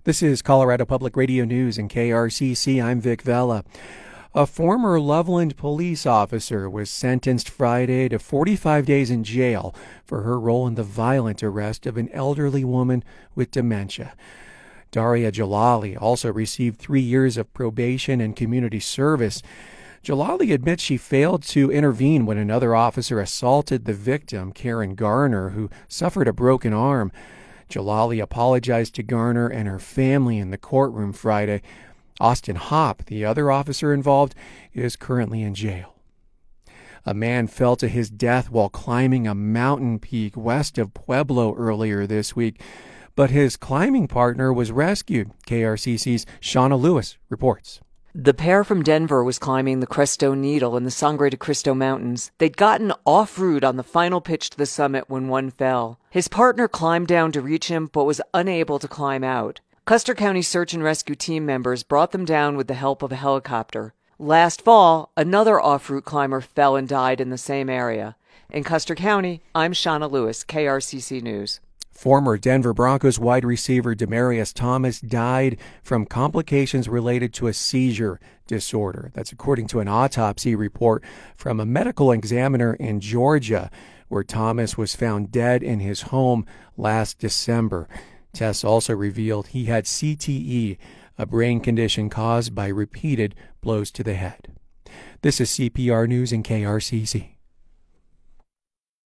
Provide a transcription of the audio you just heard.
This is Colorado Public Radio News and KRCC. I'm Vic Vela. A former Loveland police officer was sentenced Friday to 45 days in jail for her role in the violent arrest of an elderly woman with dementia. Daria Jalali also received 3 years of probation and community service. Jalali admits she failed to intervene when another officer assaulted the victim, Karen Garner, who suffered a broken arm. Jalali apologized to Garner and her family in the courtroom Friday. Austin Hopp, the other officer involved, is currently in jail. A man fell to his death while climbing a mountain peak west of Pueblo earlier this week, but his climbing partner was rescued. KRCC's Shauna Lewis reports. The pair from Denver was climbing the Cresto Needle in the Sangre de Cristo Mountains. They'd gotten off route on the final pitch to the summit when one fell. His partner climbed down to reach him, but was unable to climb out. Custer County search and rescue team members brought them down with the help of a helicopter. Last fall, another off-route climber fell and died in the same area. In Custer County, I'm Shauna Lewis, KRCC News. Former Denver Broncos wide receiver Demaryius Thomas died from complications related to a seizure disorder. That's according to an autopsy report from a medical examiner in Georgia, where Thomas was found dead in his home last December. Tests also revealed he had CTE, a brain condition caused by repeated blows to the head. This is CPR News and KRCC.